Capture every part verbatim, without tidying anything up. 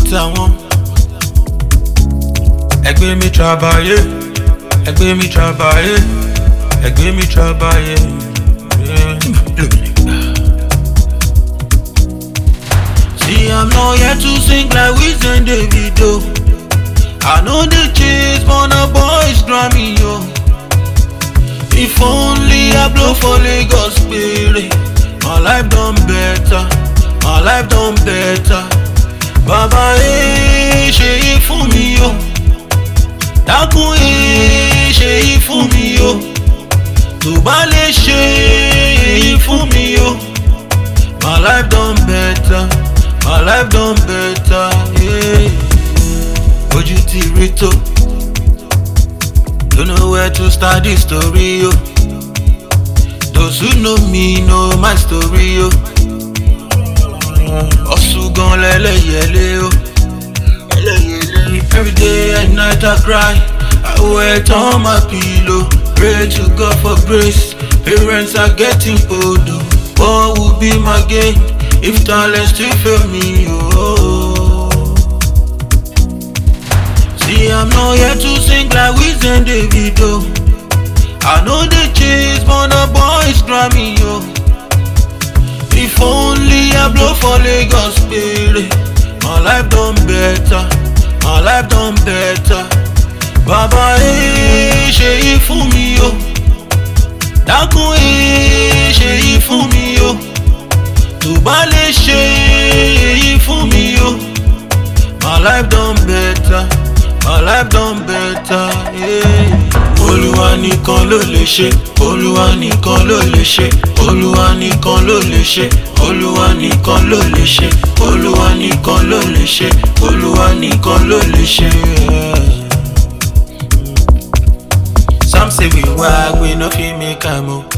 tàwọn. Ẹgbẹ́ mi travailler, ẹgbẹ́ mi travailler, ẹgbẹ́ mi travailler. See, I'm not here to sing like Wiz and Davido. I know the chase, but the boys Grammy, yo. If only I blow for Lagos spirit, my life done better, my life done better. Baba, eh, ṣe é fún mi, yo. Dákun, eh, ṣe é fún mi, yo. Tó bá lè ṣe é fún mi, yo. My life done better, my life done better, yeah. Ojú ti rí tó, don't know where to start this story, yo. Those who know me know my story, yo. Ọ̀sùn gan lẹ́lẹ́yẹlé, yo. Every day and night I cry, I wet on my pillow. Pray to God for grace, parents are getting older. What would be my gain if talent still fail me, oh. See, I'm not here to sing like Wiz and Davido. I know the chase, but the boys Grammy, yo. If only I blow for Lagos spirit, my life done better, my life done better. Baba, eh, ṣe é fún mi, yo. Dákun, eh, ṣe é fún mi, yo. Tó bá lè ṣe é fún mi, yo. My life done better, my life done better, yeah. Olúwa nìkan ló lè ṣe, Olúwa nìkan ló lè ṣe, Olúwa nìkan ló lè ṣe, Olúwa nìkan ló lè ṣe, Olúwa nìkan ló lè ṣe, Olúwa nìkan ló lè ṣe, yeah. Some say we wag, we no fit make am, oh.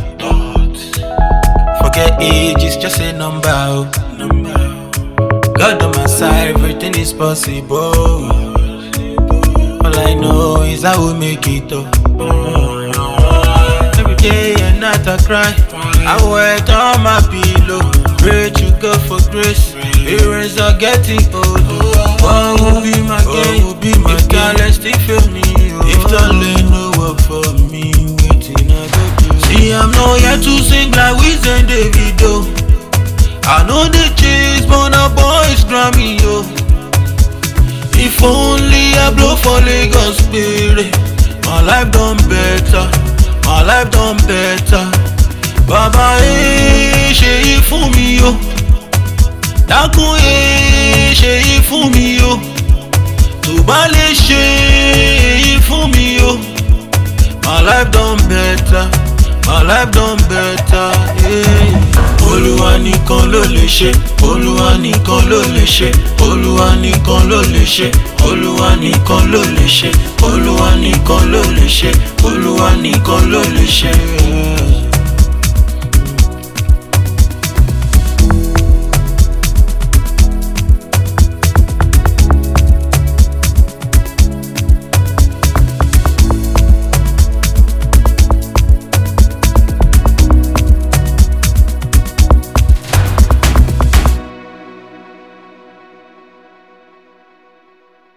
Forget age, it's just a number, oh. God on my side, everything is possible. All I know is I will make it, oh. Every day and night I cry, I wet on my pillow. Pray to God for grace, parents are getting older. What will be my gain if talent still fail me, oh. If talent no work for me, waiting I go do. See, I'm not here to sing like Wiz and Davido. I know the chase, but the boys Grammy, yo. If only I blow for Lagos spirit, my life done better, my life done better. Baba, eh, ṣe é fún mi, yo. Dákun, eh, ṣe é fún mi, yo. Tó bá lè ṣe é fún mi, yo. My life done better, my life done better, yeah. Olúwa nìkan ló lè ṣe, Olúwa nìkan ló lè ṣe, Olúwa nìkan ló lè ṣe, Olúwa nìkan ló lè ṣe, Olúwa nìkan ló lè ṣe, Olúwa nìkan ló lè ṣe.